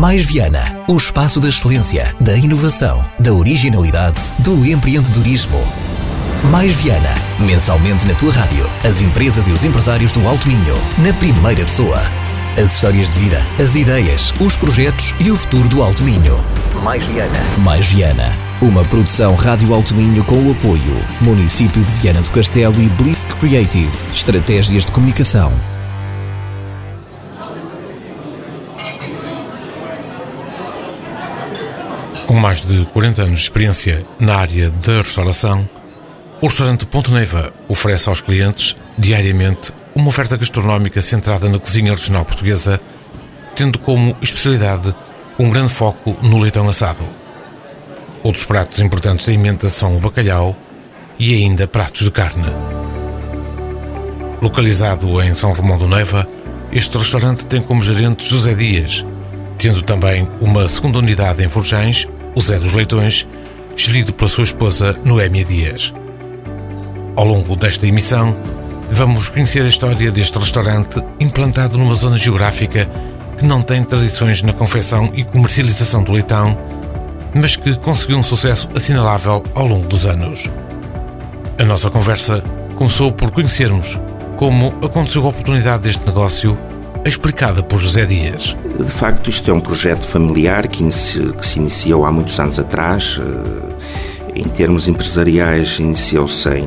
Mais Viana, o espaço da excelência, da inovação, da originalidade, do empreendedorismo. Mais Viana, mensalmente na tua rádio. As empresas e os empresários do Alto Minho, na primeira pessoa. As histórias de vida, as ideias, os projetos e o futuro do Alto Minho. Mais Viana. Mais Viana, uma produção Rádio Alto Minho com o apoio Município de Viana do Castelo e Blisk Creative. Estratégias de comunicação. Com mais de 40 anos de experiência na área da restauração, o restaurante Ponte Neva oferece aos clientes, diariamente, uma oferta gastronómica centrada na cozinha regional portuguesa, tendo como especialidade um grande foco no leitão assado. Outros pratos importantes da emenda são o bacalhau e ainda pratos de carne. Localizado em São Romão do Neva, este restaurante tem como gerente José Dias, tendo também uma segunda unidade em Forjães, o Zé dos Leitões, gerido pela sua esposa Noémia Dias. Ao longo desta emissão, vamos conhecer a história deste restaurante implantado numa zona geográfica que não tem tradições na confecção e comercialização do leitão, mas que conseguiu um sucesso assinalável ao longo dos anos. A nossa conversa começou por conhecermos como aconteceu a oportunidade deste negócio, explicada por José Dias. De facto, isto é um projeto familiar que se iniciou há muitos anos atrás. Em termos empresariais, iniciou-se em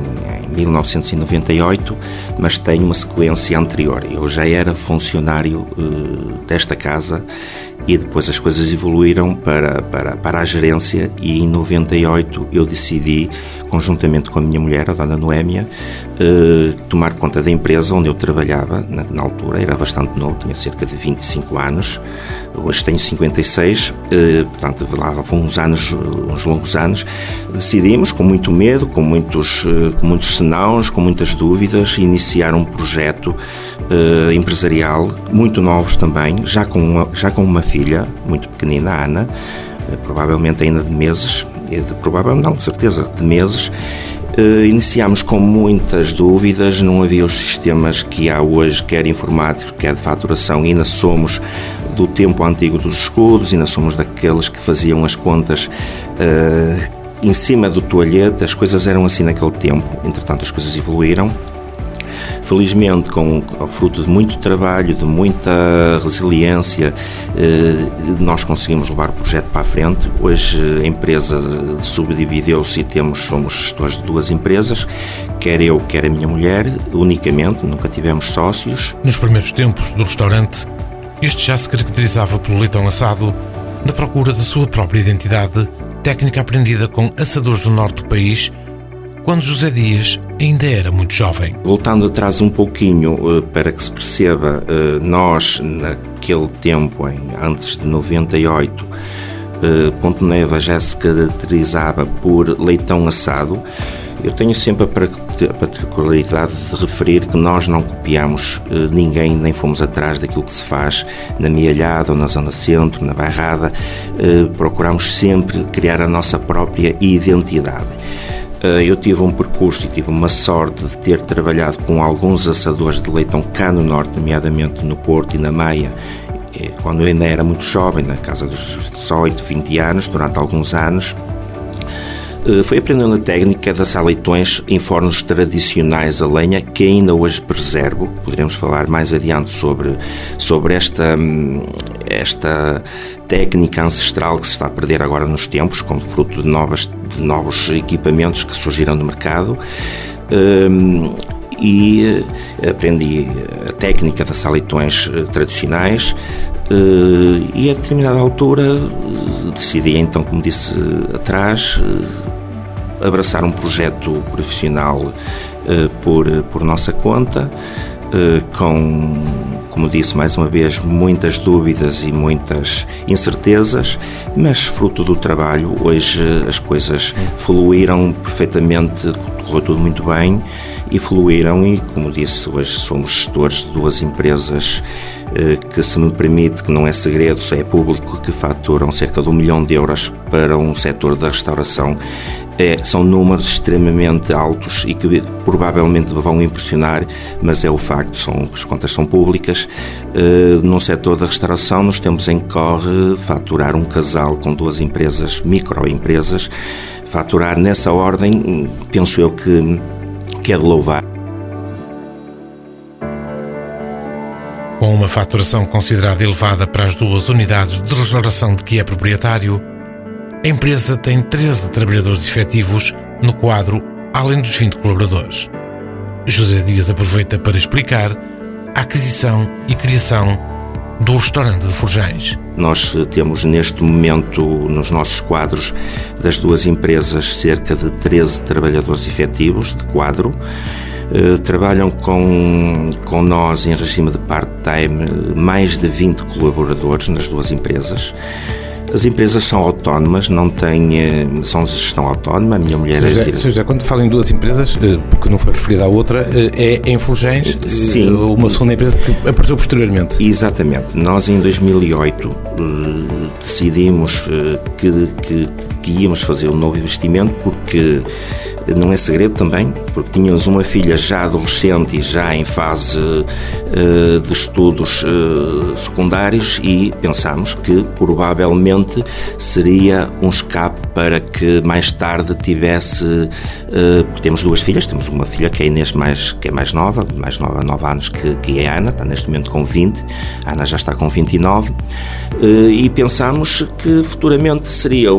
1998, mas tem uma sequência anterior. Eu já era funcionário desta casa e depois as coisas evoluíram para a gerência e em 98 eu decidi, conjuntamente com a minha mulher, a dona Noémia, tomar conta da empresa onde eu trabalhava. Na altura era bastante novo, tinha cerca de 25 anos, hoje tenho 56, portanto lá vão uns longos anos. Decidimos, com muito medo, com muitos senãos, com muitas dúvidas, iniciar um projeto empresarial, muito novos também, já com uma filha muito pequenina, a Ana, provavelmente ainda de meses, de certeza de meses. Iniciámos com muitas dúvidas, não havia os sistemas que há hoje, quer informáticos, quer de faturação, ainda somos do tempo antigo dos escudos, ainda somos daqueles que faziam as contas em cima do toalhete. As coisas eram assim naquele tempo, entretanto as coisas evoluíram. Felizmente, com o fruto de muito trabalho, de muita resiliência, nós conseguimos levar o projeto para a frente. Hoje a empresa subdividiu-se e somos gestores de duas empresas, quer eu, quer a minha mulher, unicamente, nunca tivemos sócios. Nos primeiros tempos do restaurante, este já se caracterizava pelo leitão assado, na procura da sua própria identidade, técnica aprendida com assadores do norte do país, quando José Dias ainda era muito jovem. Voltando atrás um pouquinho, para que se perceba, nós naquele tempo, antes de 98, Ponte Neva já se caracterizava por leitão assado. Eu tenho sempre a particularidade de referir que nós não copiamos ninguém, nem fomos atrás daquilo que se faz na Mialhada ou na Zona Centro, na Bairrada. Procuramos sempre criar a nossa própria identidade. Eu tive um percurso e tive uma sorte de ter trabalhado com alguns assadores de leitão cá no Norte, nomeadamente no Porto e na Maia, quando eu ainda era muito jovem, na casa dos 18, 20 anos, durante alguns anos. Foi aprendendo a técnica de assar leitões em fornos tradicionais a lenha, que ainda hoje preservo. Poderemos falar mais adiante sobre esta técnica ancestral que se está a perder agora nos tempos, como fruto de novos equipamentos que surgiram no mercado. E aprendi a técnica de assar leitões tradicionais. E a determinada altura decidi então, como disse atrás, abraçar um projeto profissional por nossa conta, com, como disse mais uma vez, muitas dúvidas e muitas incertezas, mas fruto do trabalho. Hoje as coisas fluíram perfeitamente, correu tudo muito bem fluíram e, como disse, hoje somos gestores de 2 empresas que, se me permite, que não é segredo, é público, que faturam cerca de 1 milhão de euros para um setor da restauração. São números extremamente altos e que provavelmente vão impressionar, mas é o facto, as contas são públicas. No setor da restauração, nos tempos em que corre, faturar um casal com 2 empresas, microempresas, faturar nessa ordem, penso eu que é de louvar. Com uma faturação considerada elevada para as 2 unidades de restauração de que é proprietário, a empresa tem 13 trabalhadores efetivos no quadro, além dos 20 colaboradores. José Dias aproveita para explicar a aquisição e criação do restaurante de Forjães. Nós temos neste momento nos nossos quadros das 2 empresas cerca de 13 trabalhadores efetivos de quadro. Trabalham com nós em regime de part-time mais de 20 colaboradores nas 2 empresas. As empresas são autónomas, são de gestão autónoma. A minha mulher José, quando fala em 2 empresas, porque não foi referida à outra, é em Forjães, sim, uma segunda empresa que apareceu posteriormente. Exatamente. Nós em 2008 decidimos que íamos fazer um novo investimento, porque não é segredo também, porque tínhamos uma filha já adolescente e já em fase de estudos secundários, e pensámos que provavelmente seria um escape para que mais tarde tivesse, porque temos 2 filhas, temos uma filha que é a Inês, que é mais nova, 9 anos que é a Ana, está neste momento com 20, a Ana já está com 29, e pensámos que futuramente seria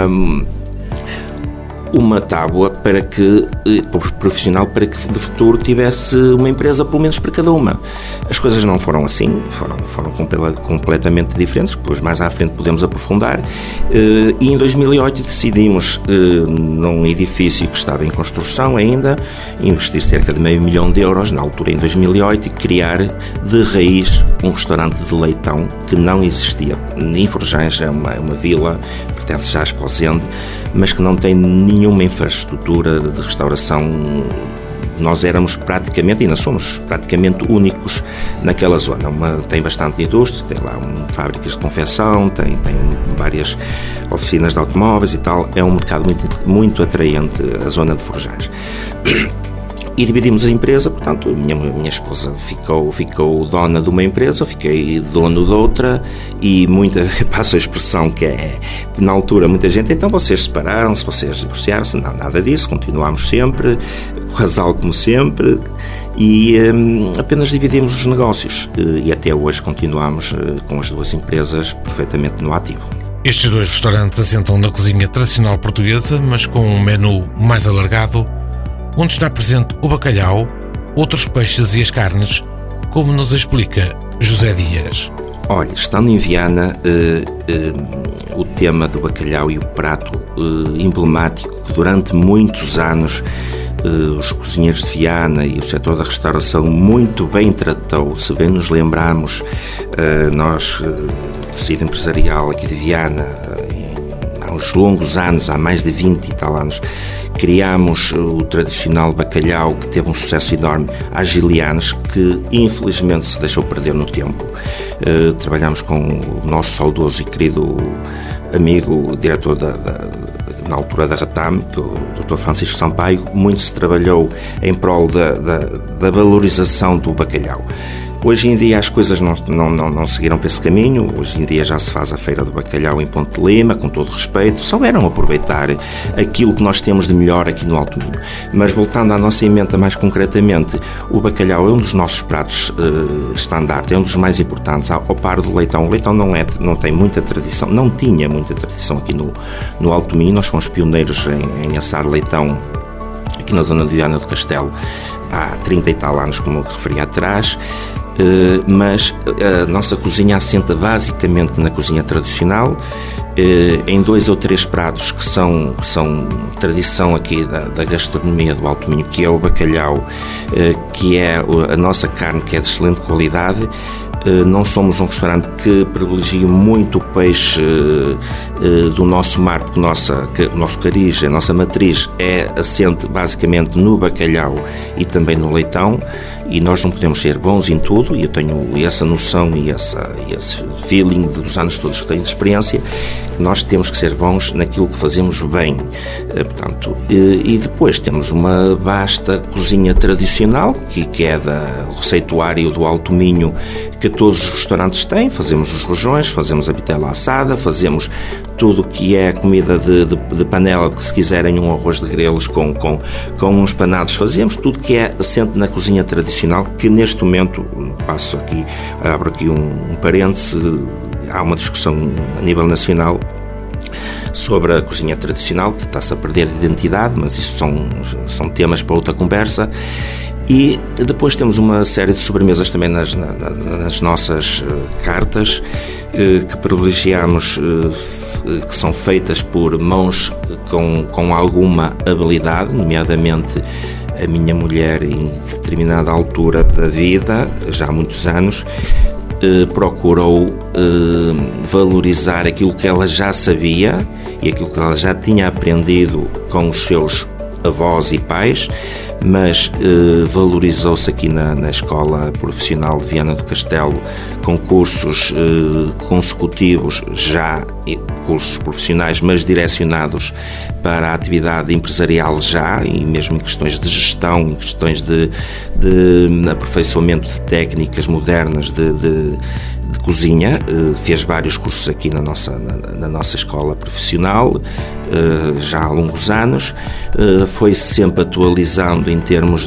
uma tábua profissional para que de futuro tivesse uma empresa pelo menos para cada uma. As coisas não foram assim, foram completamente diferentes, depois mais à frente podemos aprofundar, e em 2008 decidimos, num edifício que estava em construção ainda, investir cerca de €500 mil, na altura em 2008, e criar de raiz um restaurante de leitão que não existia. Em Forjães é uma vila, pertence já à Esposende, mas que não tem nenhuma infraestrutura de restauração. Nós éramos praticamente, ainda somos praticamente únicos naquela zona. Tem bastante indústria, tem lá fábricas de confecção, tem várias oficinas de automóveis e tal. É um mercado muito, muito atraente, a zona de Forjães. E dividimos a empresa, portanto, minha esposa ficou dona de uma empresa, eu fiquei dono de outra, e passo a expressão que é, na altura, muita gente, então vocês separaram-se, vocês divorciaram-se? Não, nada disso, continuámos sempre, o casal como sempre, e apenas dividimos os negócios, e até hoje continuamos com as 2 empresas perfeitamente no ativo. Estes 2 restaurantes assentam na cozinha tradicional portuguesa, mas com um menu mais alargado, onde está presente o bacalhau, outros peixes e as carnes, como nos explica José Dias. Olha, estando em Viana, o tema do bacalhau e o prato emblemático que durante muitos anos os cozinheiros de Viana e o setor da restauração muito bem tratou. Se bem nos lembrarmos, nós, tecido empresarial aqui de Viana, há uns longos anos, há mais de 20 e tal anos, criámos o tradicional bacalhau, que teve um sucesso enorme, às Gilianas, que infelizmente se deixou perder no tempo. Trabalhamos com o nosso saudoso e querido amigo, diretor na altura da Ratam, que é o Dr. Francisco Sampaio. Muito se trabalhou em prol da valorização do bacalhau. Hoje em dia as coisas não seguiram para esse caminho. Hoje em dia já se faz a Feira do Bacalhau em Ponte de Lima, com todo respeito. Souberam aproveitar aquilo que nós temos de melhor aqui no Alto Minho. Mas voltando à nossa emenda mais concretamente, o bacalhau é um dos nossos pratos estandarte, é um dos mais importantes, ao par do leitão. O leitão não tem muita tradição, não tinha muita tradição aqui no Alto Minho. Nós fomos pioneiros em assar leitão aqui na zona de Viana do Castelo há 30 e tal anos, como eu referi atrás. Mas a nossa cozinha assenta basicamente na cozinha tradicional, em 2 ou 3 pratos que são tradição aqui da gastronomia do Alto Minho, que é o bacalhau, que é a nossa carne, que é de excelente qualidade, Não somos um restaurante que privilegia muito o peixe do nosso mar, porque o nosso cariz, a nossa matriz é assente basicamente no bacalhau e também no leitão, e nós não podemos ser bons em tudo, e eu tenho essa noção e esse feeling dos anos todos que tenho de experiência, que nós temos que ser bons naquilo que fazemos bem. Portanto, e depois temos uma vasta cozinha tradicional, que é do receituário do Alto Minho, que todos os restaurantes têm. Fazemos os rojões, fazemos a vitela assada, fazemos tudo o que é comida de panela, que se quiserem um arroz de grelos com uns panados, fazemos tudo que é assente na cozinha tradicional, que neste momento, abro aqui um parêntese, há uma discussão a nível nacional sobre a cozinha tradicional, que está-se a perder identidade, mas isso são temas para outra conversa. E depois temos uma série de sobremesas também nas nossas cartas, que privilegiamos, que são feitas por mãos com alguma habilidade, nomeadamente a minha mulher, em determinada altura da vida, já há muitos anos, procurou valorizar aquilo que ela já sabia e aquilo que ela já tinha aprendido com os seus avós e pais, mas valorizou-se aqui na Escola Profissional de Viana do Castelo, com cursos consecutivos, já cursos profissionais, mas direcionados para a atividade empresarial já, e mesmo em questões de gestão, em questões de aperfeiçoamento de técnicas modernas de cozinha. Fez vários cursos aqui na nossa escola profissional, já há longos anos. Foi sempre atualizando em termos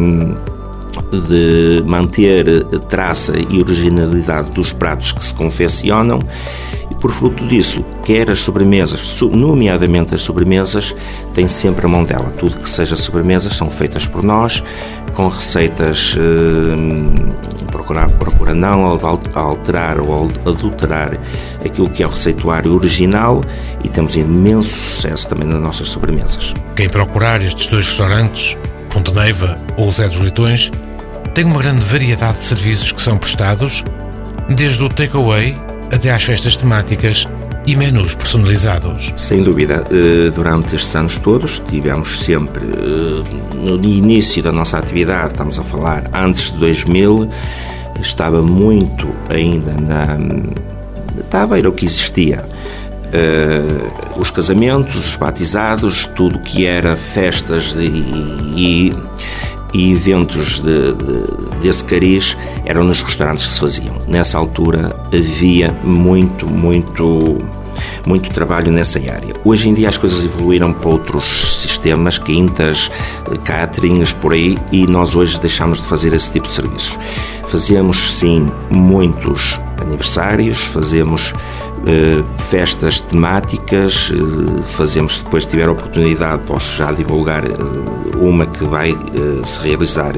de manter traça e originalidade dos pratos que se confeccionam, e por fruto disso, quer as sobremesas, nomeadamente as sobremesas, tem sempre a mão dela. Tudo que seja sobremesas são feitas por nós, com receitas, procura não alterar ou adulterar aquilo que é o receituário original, e temos imenso sucesso também nas nossas sobremesas. Quem procurar estes dois restaurantes, Ponte Neiva ou Zé dos Leitões, tem uma grande variedade de serviços que são prestados, desde o takeaway até às festas temáticas e menus personalizados. Sem dúvida, durante estes anos todos tivemos sempre, no início da nossa atividade, estamos a falar antes de 2000, estava muito ainda estava o que existia. Os casamentos, os batizados, tudo que era festas e eventos desse cariz eram nos restaurantes que se faziam. Nessa altura havia muito trabalho nessa área. Hoje em dia as coisas evoluíram para outros sistemas, quintas, caterings, por aí, e nós hoje deixamos de fazer esse tipo de serviços. Fazemos sim muitos aniversários, fazemos festas temáticas, fazemos, depois se tiver oportunidade, posso já divulgar uma que vai se realizar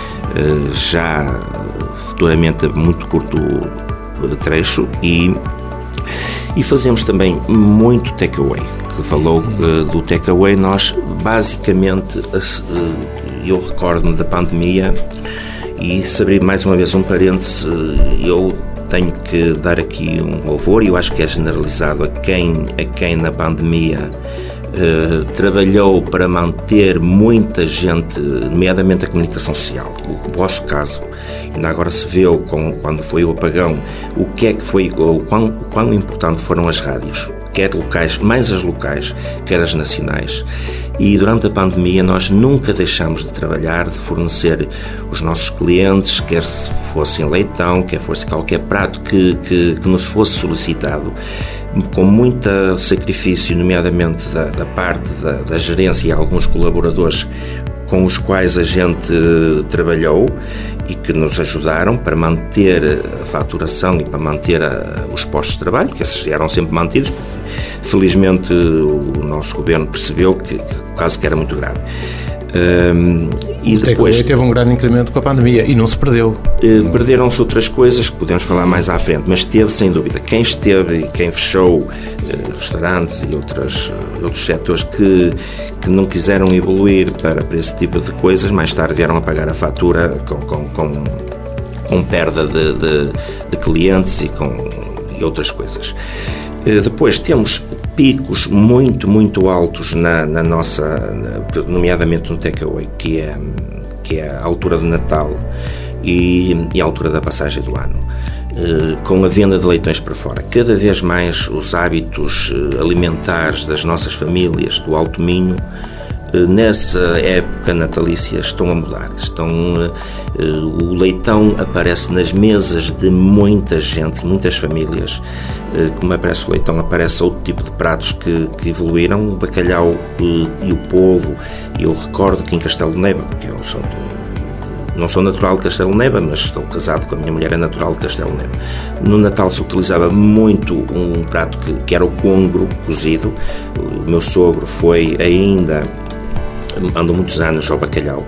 já futuramente a muito curto trecho, e fazemos também muito takeaway. Que falou do takeaway, nós basicamente, eu recordo-me da pandemia, e se abrir mais uma vez um parêntese, eu tenho que dar aqui um louvor, e eu acho que é generalizado a quem na pandemia trabalhou para manter muita gente, nomeadamente a comunicação social. O vosso caso, ainda agora se viu quando foi o apagão, o que é que foi, quão importante foram as rádios, quer locais, mais as locais, quer as nacionais. E durante a pandemia nós nunca deixamos de trabalhar, de fornecer os nossos clientes, quer se fosse em leitão, quer fosse qualquer prato que nos fosse solicitado, com muito sacrifício, nomeadamente da parte da gerência e alguns colaboradores com os quais a gente trabalhou e que nos ajudaram para manter a faturação e para manter os postos de trabalho, que esses eram sempre mantidos. Felizmente o nosso governo percebeu que o caso que era muito grave. E depois teve um grande incremento com a pandemia e não se perdeu. Perderam-se outras coisas que podemos falar mais à frente, mas teve sem dúvida. Quem esteve e quem fechou restaurantes e outros setores que não quiseram evoluir para esse tipo de coisas, mais tarde vieram a pagar a fatura com perda de clientes e outras coisas. Depois temos picos muito altos na nossa, nomeadamente no takeaway, que é a altura do Natal e a altura da passagem do ano. Com a venda de leitões para fora. Cada vez mais os hábitos alimentares das nossas famílias do Alto Minho, nessa época natalícia, estão a mudar. O leitão aparece nas mesas de muita gente, muitas famílias. Como aparece o leitão, aparece outro tipo de pratos que evoluíram, o bacalhau e o polvo. Eu recordo que em Castelo de Neiva, porque eu não sou natural de Castelo de Neiva, mas estou casado com a minha mulher, é natural de Castelo de Neiva. No Natal se utilizava muito um prato que era o congro cozido. O meu sogro foi ainda, andou muitos anos ao bacalhau.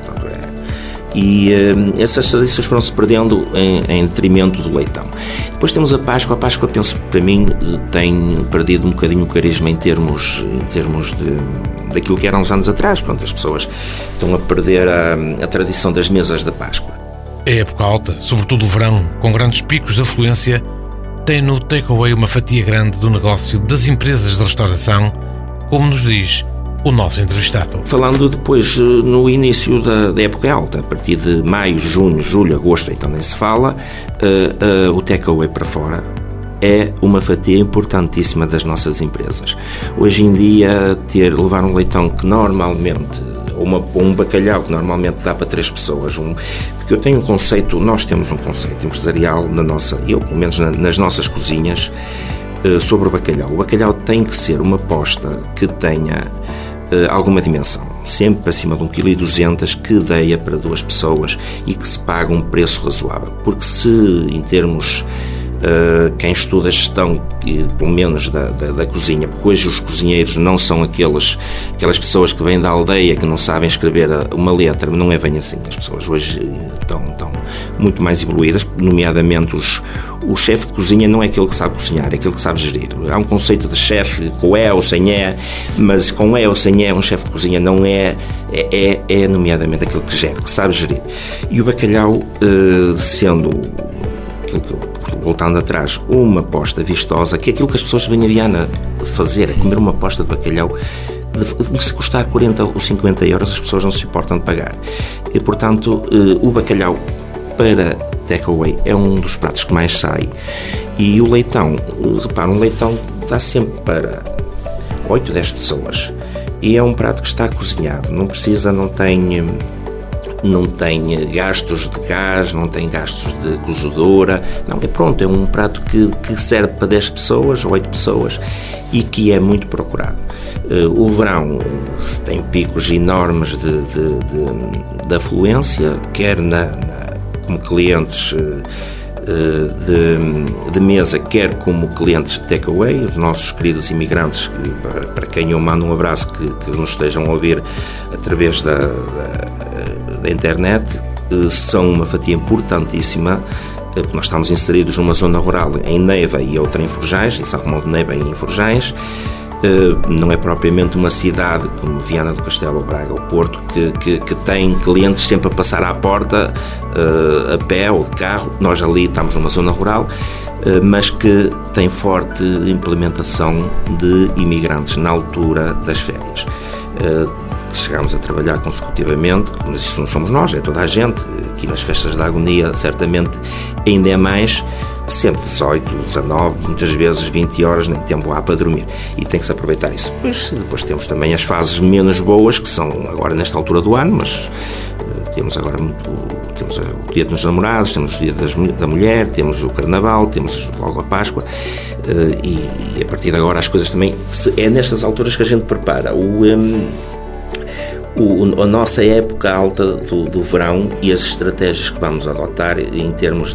E essas tradições foram-se perdendo em detrimento do leitão. Depois temos a Páscoa. A Páscoa, penso, para mim, tem perdido um bocadinho o carisma em termos daquilo que era uns anos atrás. Pronto, as pessoas estão a perder a tradição das mesas da Páscoa. A época alta, sobretudo o verão, com grandes picos de afluência, tem no takeaway uma fatia grande do negócio das empresas de restauração, como nos diz o nosso entrevistado. Falando depois no início da época alta, a partir de maio, junho, julho, agosto, então nem se fala, o takeaway para fora é uma fatia importantíssima das nossas empresas. Hoje em dia, levar um leitão que normalmente, ou um bacalhau que normalmente dá para 3 pessoas, porque eu tenho nós temos um conceito empresarial pelo menos nas nossas cozinhas, sobre o bacalhau. O bacalhau tem que ser uma posta que tenha alguma dimensão, sempre acima de 1,2 kg, que deia para 2 pessoas e que se paga um preço razoável, porque se em termos quem estuda a gestão, pelo menos da cozinha, porque hoje os cozinheiros não são aquelas pessoas que vêm da aldeia, que não sabem escrever uma letra, não é bem assim. As pessoas hoje estão muito mais evoluídas, nomeadamente o chefe de cozinha não é aquele que sabe cozinhar, é aquele que sabe gerir. Há um conceito de chefe com E ou sem E, mas com E ou sem E um chefe de cozinha não é nomeadamente aquele que gera, que sabe gerir. E o bacalhau, sendo aquilo que eu, voltando atrás, uma posta vistosa, que é aquilo que as pessoas vêm a Viana fazer, é comer uma posta de bacalhau. Se custar 40 ou 50 euros, as pessoas não se importam de pagar. E, portanto, o bacalhau para takeaway é um dos pratos que mais sai. E o leitão, repara, um leitão dá sempre para 8, 10 pessoas. E é um prato que está cozinhado, não tem gastos de gás, não tem gastos de cozedora, não, é um prato que serve para 10 pessoas ou 8 pessoas e que é muito procurado. O verão tem picos enormes de afluência, quer como clientes de mesa, quer como clientes de takeaway, os nossos queridos imigrantes, para quem eu mando um abraço, que nos estejam a ouvir através da internet, são uma fatia importantíssima, porque nós estamos inseridos numa zona rural em Neiva e outra em Forjães, em São Romão de Neiva e em Forjães. Não é propriamente uma cidade como Viana do Castelo, ou Braga ou Porto, que tem clientes sempre a passar à porta, a pé ou de carro. Nós ali estamos numa zona rural, mas que tem forte implementação de imigrantes na altura das férias. Chegámos a trabalhar consecutivamente, mas isso não somos nós, é toda a gente. Aqui nas festas da agonia, certamente ainda é mais, sempre 18, 19, muitas vezes 20 horas, nem tempo há para dormir. E tem que se aproveitar isso. Depois temos também as fases menos boas, que são agora nesta altura do ano, mas temos agora temos o Dia dos Namorados, temos o Dia da Mulher, temos o Carnaval, temos logo a Páscoa, e a partir de agora as coisas também, é nestas alturas que a gente prepara a nossa época alta do verão e as estratégias que vamos adotar em termos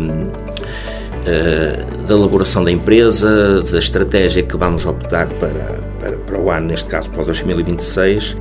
da elaboração da empresa, da estratégia que vamos optar para o ano, neste caso para o 2026.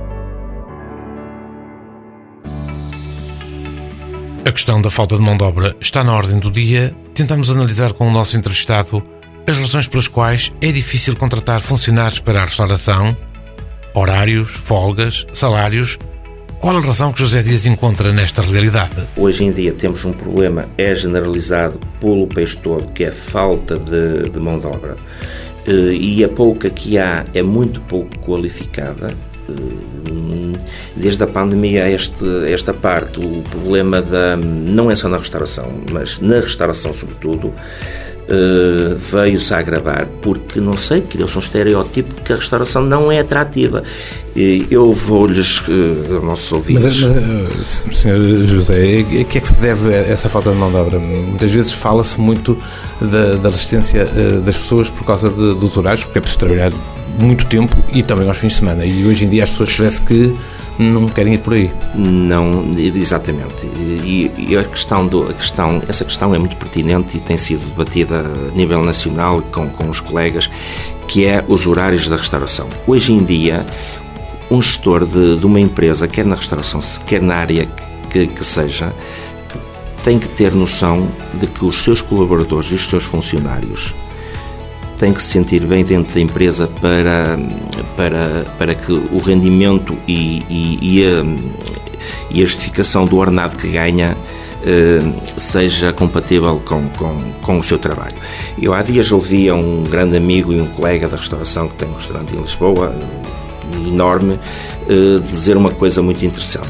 A questão da falta de mão de obra está na ordem do dia. Tentamos analisar com o nosso entrevistado as razões pelas quais é difícil contratar funcionários para a restauração, horários, folgas, salários, Qual a razão que José Dias encontra nesta realidade? Hoje em dia temos um problema, é generalizado pelo país todo, que é a falta de mão de obra. E a pouca que há é muito pouco qualificada. Desde a pandemia esta parte, o problema não é só na restauração, mas na restauração sobretudo, veio-se a agravar, porque, não sei, criou-se um estereótipo que a restauração não é atrativa. Eu vou-lhes, aos nossos ouvintes... Mas, Sr. José, a que é que se deve essa falta de mão de obra? Muitas vezes fala-se muito da resistência das pessoas por causa dos horários, porque é preciso trabalhar muito tempo e também aos fins de semana. E hoje em dia as pessoas parece que não querem ir por aí. Não, exatamente. E essa questão é muito pertinente e tem sido debatida a nível nacional com os colegas, que é os horários da restauração. Hoje em dia, um gestor de uma empresa, quer na restauração, quer na área que seja, tem que ter noção de que os seus colaboradores e os seus funcionários têm que se sentir bem dentro da empresa para que o rendimento e a justificação do ordenado que ganha seja compatível com o seu trabalho. Eu há dias ouvi um grande amigo e um colega da restauração, que tem um restaurante em Lisboa, enorme, dizer uma coisa muito interessante.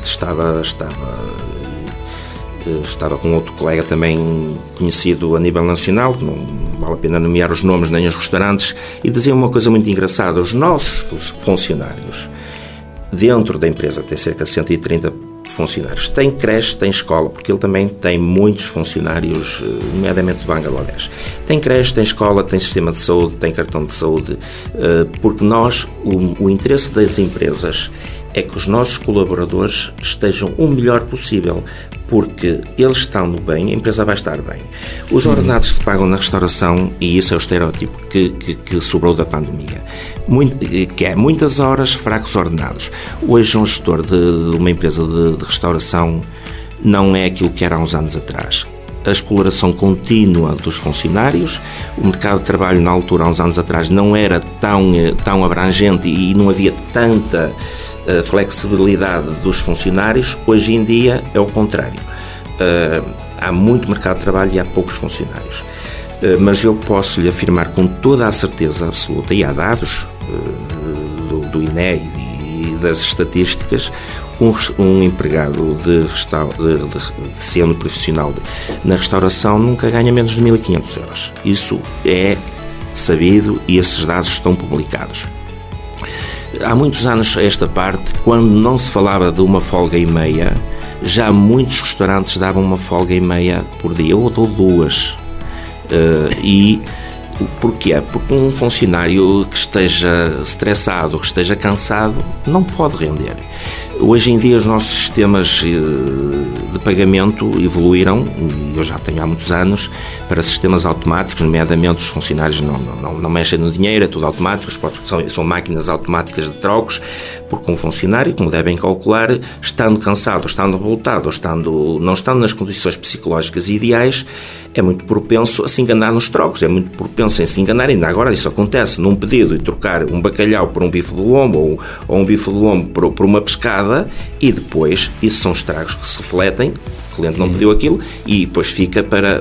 Estava com outro colega também conhecido a nível nacional, não vale a pena nomear os nomes nem os restaurantes, e dizia uma coisa muito engraçada: os nossos funcionários dentro da empresa, tem cerca de 130 funcionários, tem creche, tem escola, porque ele também tem muitos funcionários, nomeadamente de Bangladesh. Tem creche, tem escola, tem sistema de saúde, tem cartão de saúde, porque o interesse das empresas é que os nossos colaboradores estejam o melhor possível, porque eles estando bem, a empresa vai estar bem. Os ordenados que se pagam na restauração, e isso é o estereótipo que sobrou da pandemia, que é muitas horas, fracos ordenados. Hoje um gestor de uma empresa de restauração não é aquilo que era há uns anos atrás. A exploração contínua dos funcionários, o mercado de trabalho na altura, há uns anos atrás, não era tão abrangente e não havia tanta flexibilidade dos funcionários. Hoje em dia é o contrário. Há muito mercado de trabalho e há poucos funcionários. Mas eu posso lhe afirmar com toda a certeza absoluta, e há dados do INE e das estatísticas, um empregado de sendo profissional na restauração nunca ganha menos de 1.500 euros. Isso é sabido e esses dados estão publicados. Há muitos anos a esta parte, quando não se falava de uma folga e meia, já muitos restaurantes davam uma folga e meia por dia, ou duas. E porquê? Porque um funcionário que esteja estressado, que esteja cansado, não pode render. Hoje em dia os nossos sistemas de pagamento evoluíram, eu já tenho há muitos anos, para sistemas automáticos, nomeadamente os funcionários não mexem no dinheiro, é tudo automático, são máquinas automáticas de trocos, porque um funcionário, como devem calcular, estando cansado, estando revoltado, não estando nas condições psicológicas ideais, é muito propenso a se enganar nos trocos, é muito propenso a se enganar. Ainda agora isso acontece num pedido e trocar um bacalhau por um bife do lombo ou um bife do lombo por uma pescada, e depois isso são estragos que se refletem, o cliente não pediu aquilo e depois fica para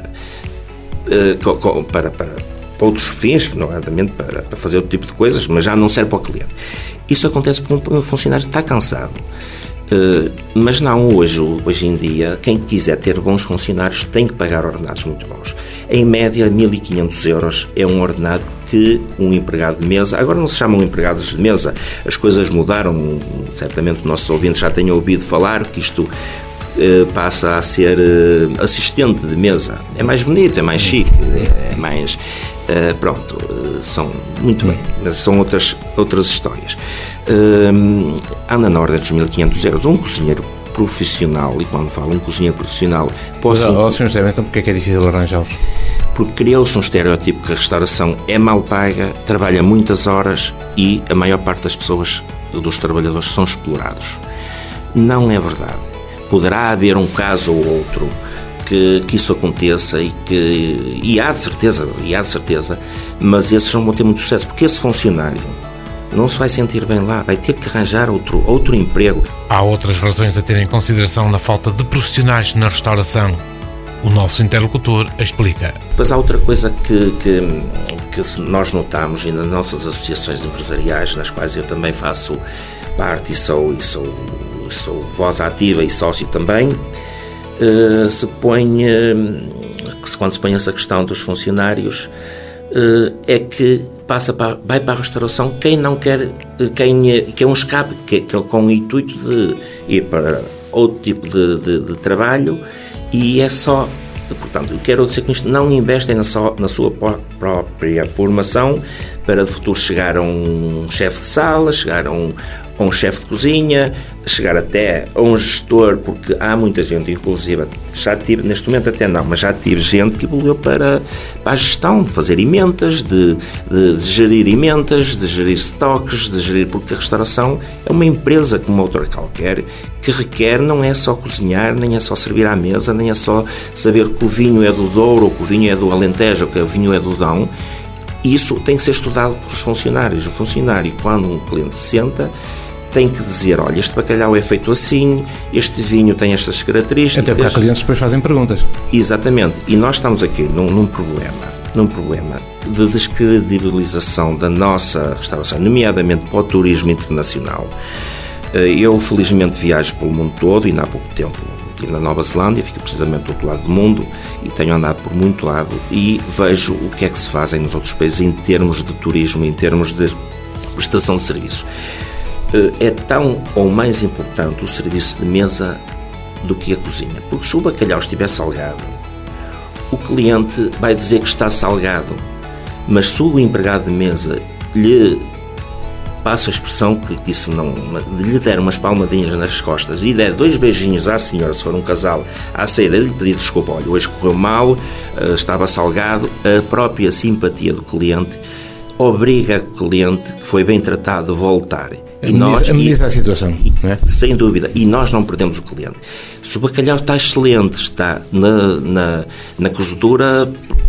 outros fins, nomeadamente para fazer outro tipo de coisas, mas já não serve para o cliente. Isso acontece porque um funcionário está cansado. Mas não, hoje em dia, quem quiser ter bons funcionários tem que pagar ordenados muito bons. Em média, 1.500 euros é um ordenado que um empregado de mesa, agora não se chamam empregados de mesa, as coisas mudaram, certamente os nossos ouvintes já tenham ouvido falar que isto passa a ser assistente de mesa. É mais bonito, é mais chique, é mais... pronto, são muito bem, mas são outras histórias. Anda na ordem dos 1.500 euros. Um cozinheiro profissional, e quando falo um cozinheiro profissional... Sr. José, então porquê é que é difícil arranjá-los? Porque criou-se um estereótipo que a restauração é mal paga, trabalha muitas horas e a maior parte das pessoas, dos trabalhadores, são explorados. Não é verdade. Poderá haver um caso ou outro que isso aconteça e há de certeza, mas esses não vão ter muito sucesso, porque esse funcionário não se vai sentir bem lá, vai ter que arranjar outro emprego. Há outras razões a ter em consideração na falta de profissionais na restauração. O nosso interlocutor explica. Mas há outra coisa que nós notamos e nas nossas associações empresariais, nas quais eu também faço parte e sou voz ativa e sócio também, quando se põe essa questão dos funcionários, é que vai para a restauração quem não quer, que é um escape, que é com o intuito de ir para outro tipo de trabalho, e é só, portanto, eu quero dizer que isto não investem na sua própria formação para de futuro chegar a um chefe de sala, chegar a um chefe de cozinha, chegar até a um gestor, porque há muita gente, inclusive, já tive, neste momento até não, mas já tive gente que evoluiu para a gestão, de fazer emendas, de gerir emendas, de gerir estoques, porque a restauração é uma empresa como outra qualquer, que requer, não é só cozinhar, nem é só servir à mesa, nem é só saber que o vinho é do Douro, ou que o vinho é do Alentejo, ou que o vinho é do Dão. Isso tem que ser estudado pelos funcionários. O funcionário, quando um cliente senta, tem que dizer, olha, este bacalhau é feito assim, este vinho tem estas características. Até porque há clientes que depois fazem perguntas. Exatamente. E nós estamos aqui num problema de descredibilização da nossa restauração, nomeadamente para o turismo internacional. Eu, felizmente, viajo pelo mundo todo, e ainda há pouco tempo estive na Nova Zelândia, fica precisamente do outro lado do mundo, e tenho andado por muito lado e vejo o que é que se fazem nos outros países em termos de turismo, em termos de prestação de serviços. É tão ou mais importante o serviço de mesa do que a cozinha, porque se o bacalhau estiver salgado, o cliente vai dizer que está salgado, mas se o empregado de mesa lhe passa a expressão que isso não, lhe der umas palmadinhas nas costas e der 2 beijinhos à senhora, se for um casal, à saída, lhe pedir desculpa, olha, hoje correu mal, estava salgado, a própria simpatia do cliente obriga o cliente, que foi bem tratado, a voltar. Ameniza a situação, não é? Sem dúvida, e nós não perdemos o cliente. Se o bacalhau está excelente, está na cozedura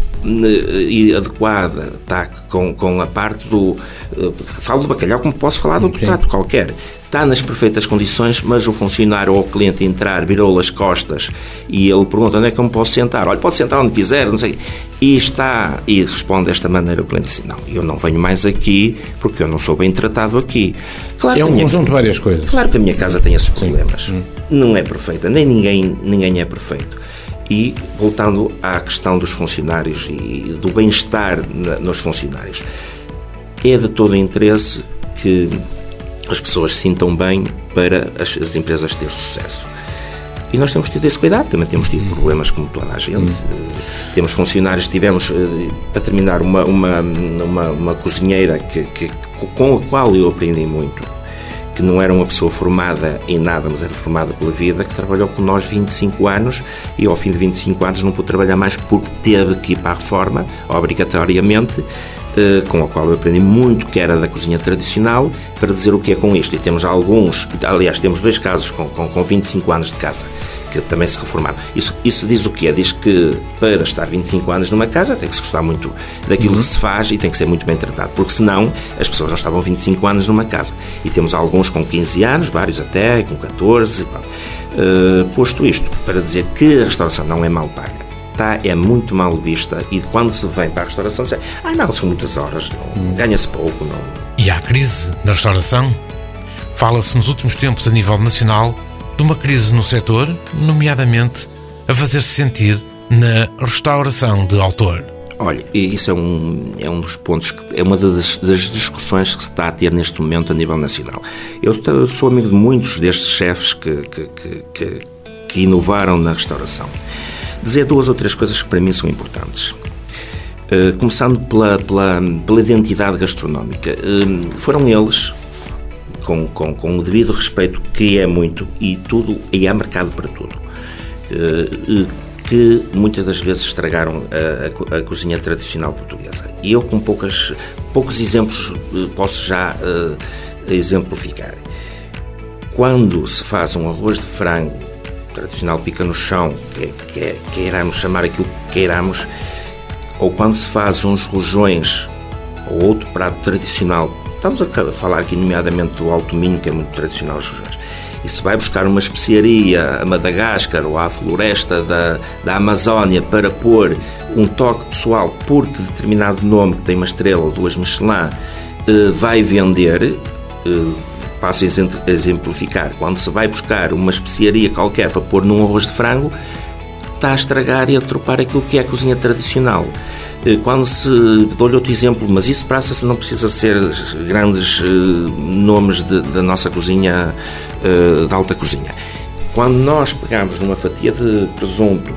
adequada, está com a parte do... Falo do bacalhau como posso falar de outro prato qualquer. Está nas perfeitas condições, mas o funcionário ou o cliente entrar, virou as costas e ele pergunta onde é que eu me posso sentar. Olha, pode sentar onde quiser, não sei. E responde desta maneira, o cliente diz, não, eu não venho mais aqui porque eu não sou bem tratado aqui. Claro, é um conjunto de várias coisas. Claro que a minha casa tem esses problemas. Não é perfeita, nem ninguém é perfeito. E, voltando à questão dos funcionários e do bem-estar nos funcionários, é de todo interesse que as pessoas se sintam bem para as empresas ter sucesso. E nós temos tido esse cuidado, também temos tido problemas como toda a gente. Temos funcionários, tivemos, para terminar, uma cozinheira com a qual eu aprendi muito, que não era uma pessoa formada em nada, mas era formada pela vida, que trabalhou com nós 25 anos e ao fim de 25 anos não pôde trabalhar mais porque teve que ir para a reforma, obrigatoriamente, com a qual eu aprendi muito, que era da cozinha tradicional, para dizer o que é com isto. E temos alguns, aliás, temos 2 casos com 25 anos de casa, que também se reformaram. Isso diz o quê? Diz que para estar 25 anos numa casa tem que se gostar muito daquilo que se faz e tem que ser muito bem tratado, porque senão as pessoas não estavam 25 anos numa casa. E temos alguns com 15 anos, vários até, com 14. Posto isto, para dizer que a restauração não é mal paga, é muito mal vista, e quando se vem para a restauração se não, são muitas horas, ganha-se pouco. Não. E há crise na restauração? Fala-se nos últimos tempos a nível nacional de uma crise no setor, nomeadamente a fazer-se sentir na restauração de autor. Olha, isso é um dos pontos, é uma das discussões que se está a ter neste momento a nível nacional. Eu sou amigo de muitos destes chefes que inovaram na restauração. Dizer 2 ou 3 coisas que para mim são importantes. Começando pela identidade gastronómica. Foram eles, com o devido respeito, que é muito, e há mercado para tudo, que muitas das vezes estragaram a cozinha tradicional portuguesa. E eu, com poucos exemplos, posso já exemplificar. Quando se faz um arroz de frango tradicional pica no chão, queiramos chamar aquilo que queiramos, ou quando se faz uns rojões ou outro prato tradicional, Estamos a falar aqui nomeadamente do Alto Minho, que é muito tradicional os rojões. E se vai buscar uma especiaria a Madagascar ou à floresta da Amazónia para pôr um toque pessoal, porque determinado nome que tem uma estrela ou 2 Michelin vai vender, passo a exemplificar, quando se vai buscar uma especiaria qualquer para pôr num arroz de frango, está a estragar e a atropar aquilo que é a cozinha tradicional. Quando se... Dou-lhe outro exemplo, mas isso passa-se, não precisa ser grandes nomes da nossa cozinha, da alta cozinha. Quando nós pegamos numa fatia de presunto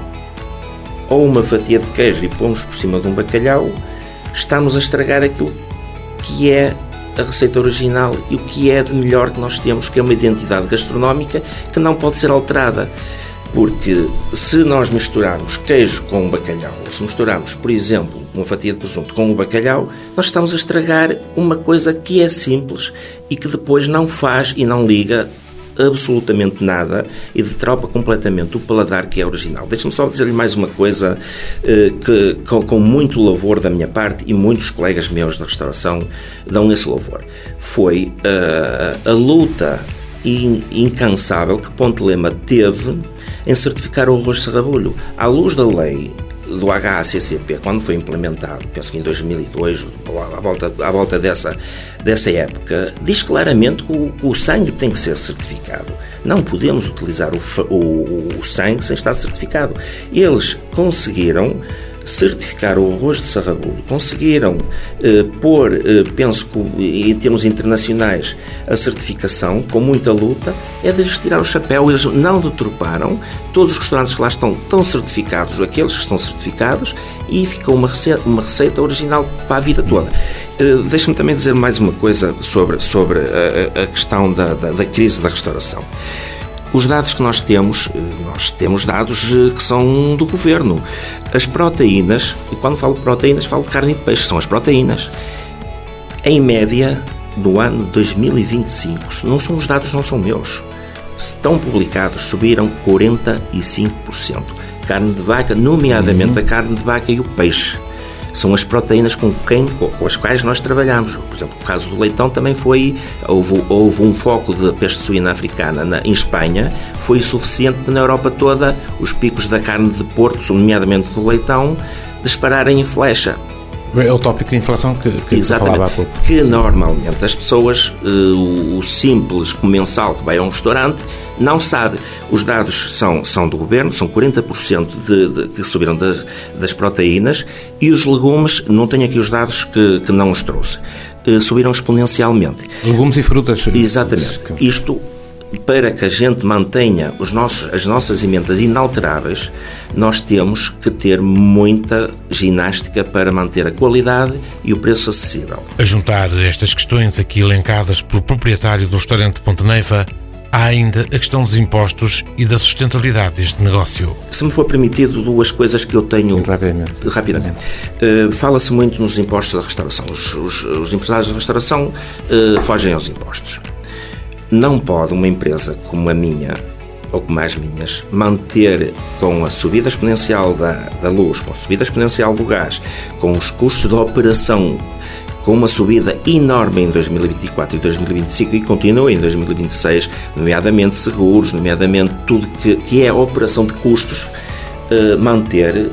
ou uma fatia de queijo e pomos por cima de um bacalhau, estamos a estragar aquilo que é a receita original e o que é de melhor que nós temos, que é uma identidade gastronómica que não pode ser alterada. Porque se nós misturarmos queijo com o bacalhau, ou se misturarmos, por exemplo, uma fatia de presunto com o bacalhau, nós estamos a estragar uma coisa que é simples e que depois não faz e não liga absolutamente nada e detropa completamente o paladar que é original. Deixa-me só dizer-lhe mais uma coisa que com muito louvor da minha parte, e muitos colegas meus da restauração dão esse louvor. Foi a luta incansável que Ponte Lema teve em certificar o arroz de sarrabulho. À luz da lei do HACCP, quando foi implementado, penso que em 2002, à volta dessa época, diz claramente que o sangue tem que ser certificado. Não podemos utilizar o sangue sem estar certificado. Eles conseguiram certificar o arroz de sarrabulho, conseguiram pôr, penso que em termos internacionais, a certificação, com muita luta, é de lhes tirar o chapéu. Eles não deturparam, todos os restaurantes que lá estão certificados, aqueles que estão certificados, e ficou uma receita original para a vida toda. Deixa-me também dizer mais uma coisa sobre a questão da crise da restauração. Os dados que nós temos dados que são do governo. As proteínas, e quando falo de proteínas, falo de carne e de peixe, são as proteínas. Em média, no ano de 2025, os dados não são meus, estão publicados, subiram 45%. Carne de vaca, nomeadamente a carne de vaca e o peixe. São as proteínas com as quais nós trabalhamos. Por exemplo, o caso do leitão também houve um foco de peste suína africana em Espanha, foi suficiente na Europa toda os picos da carne de porco, nomeadamente do leitão, dispararem em flecha. É o tópico de inflação que falava há pouco. Que normalmente as pessoas, o simples comensal que vai a um restaurante, não sabe. Os dados são do governo, são 40% que subiram das proteínas, e os legumes, não tenho aqui os dados que não os trouxe, subiram exponencialmente. Legumes e frutas. Exatamente. Isto, para que a gente mantenha as nossas emendas inalteráveis, nós temos que ter muita ginástica para manter a qualidade e o preço acessível. A juntar estas questões aqui elencadas pelo proprietário do restaurante Ponte Neiva, há ainda a questão dos impostos e da sustentabilidade deste negócio. Se me for permitido, duas coisas que eu tenho... Sim, rapidamente. Fala-se muito nos impostos da restauração. Os empresários da restauração fogem aos impostos. Não pode uma empresa como a minha, ou como as minhas, manter, com a subida exponencial da luz, com a subida exponencial do gás, com os custos de operação, com uma subida enorme em 2024 e 2025 e continua em 2026, nomeadamente seguros, nomeadamente tudo que é a operação de custos, manter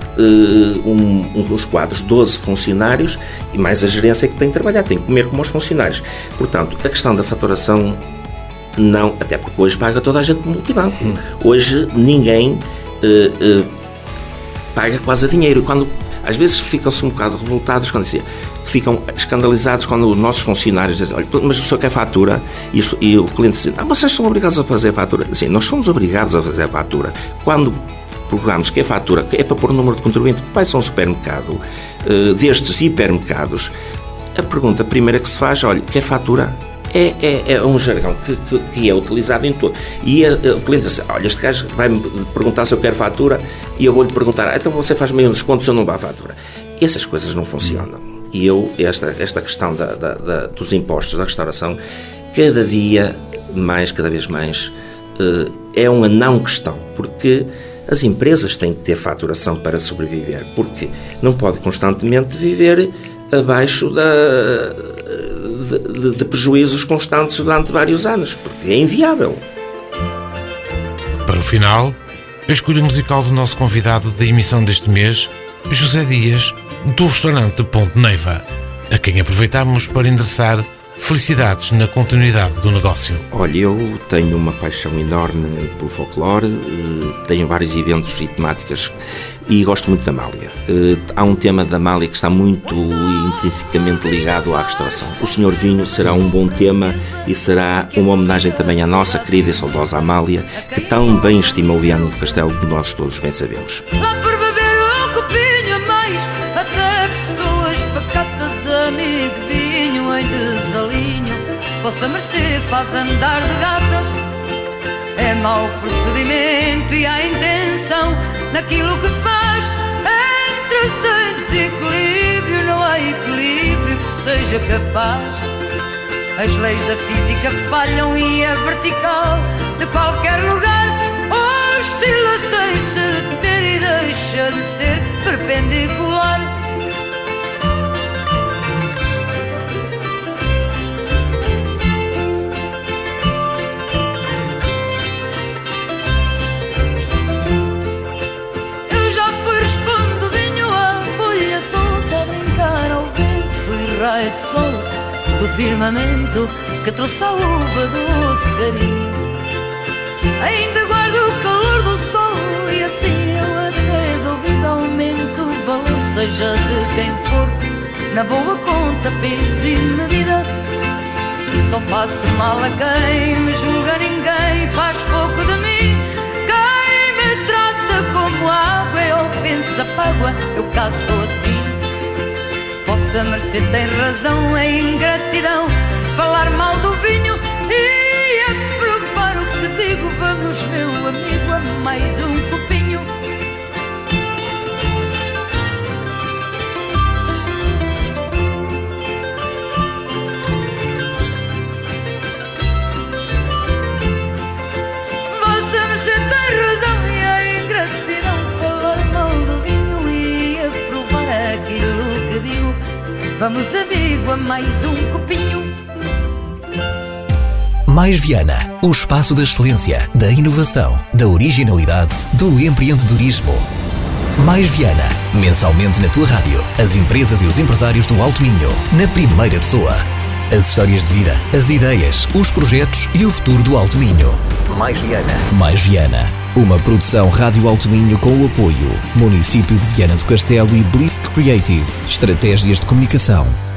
uns quadros, 12 funcionários, e mais a gerência que tem que trabalhar, tem que comer como os funcionários. Portanto, a questão da faturação não, até porque hoje paga toda a gente no multibanco. Hoje ninguém paga quase a dinheiro. Quando, às vezes ficam-se um bocado revoltados quando dizem, que ficam escandalizados quando os nossos funcionários dizem, olha, mas o senhor quer fatura? E o cliente diz, vocês são obrigados a fazer a fatura. Sim, nós somos obrigados a fazer a fatura. Quando procuramos que a fatura é para pôr o número de contribuinte, vai-se a um supermercado, destes hipermercados, a pergunta primeira que se faz, olha, quer fatura? É um jargão que é utilizado em todo. E o cliente diz, olha, este gajo vai-me perguntar se eu quero fatura e eu vou-lhe perguntar, então você faz meio um desconto se eu não vou à fatura. Essas coisas não funcionam. E esta questão dos impostos da restauração, cada vez mais, é uma não questão, porque as empresas têm que ter faturação para sobreviver, porque não pode constantemente viver abaixo de prejuízos constantes durante vários anos, porque é inviável. Para o final, a escolha musical do nosso convidado da emissão deste mês, José Dias, do restaurante Ponte Neiva, a quem aproveitamos para endereçar felicidades na continuidade do negócio. Olha, eu tenho uma paixão enorme pelo folclore, tenho vários eventos e temáticas e gosto muito da Amália. Há um tema da Amália que está muito intrinsecamente ligado à restauração. O Senhor Vinho será um bom tema e será uma homenagem também à nossa querida e saudosa Amália, que tão bem estima o Viana do Castelo, que nós todos bem sabemos. Lá por beber um copinho mais, até pessoas pacatas, amigo vinho em desalinho, vossa mercê faz andar de gatas. É mau procedimento e há intenção naquilo que faz. Entra-se em desequilíbrio, não há equilíbrio que seja capaz. As leis da física falham e a vertical de qualquer lugar oscila sem se deter e deixa de ser perpendicular. Raio de sol do firmamento que trouxe a uva doce carinho. Ainda guardo o calor do sol e assim eu até duvido aumento o valor, seja de quem for, na boa conta, peso e medida. E só faço mal a quem me julga, ninguém faz pouco de mim. Quem me trata como água é ofensa págua, eu caso assim. Vossa mercê tem razão, é ingratidão falar mal do vinho e aprovar o que digo. Vamos, meu amigo, a mais um copinho. Vossa mercê tem razão e é ingratidão falar mal do vinho e aprovar aquilo que digo. Vamos, amigo, a mais um copinho. Mais Viana, o espaço da excelência, da inovação, da originalidade, do empreendedorismo. Mais Viana, mensalmente na tua rádio. As empresas e os empresários do Alto Minho, na primeira pessoa. As histórias de vida, as ideias, os projetos e o futuro do Alto Minho. Mais Viana. Mais Viana. Uma produção Rádio Alto Minho com o apoio Município de Viana do Castelo e Blisk Creative. Estratégias de comunicação.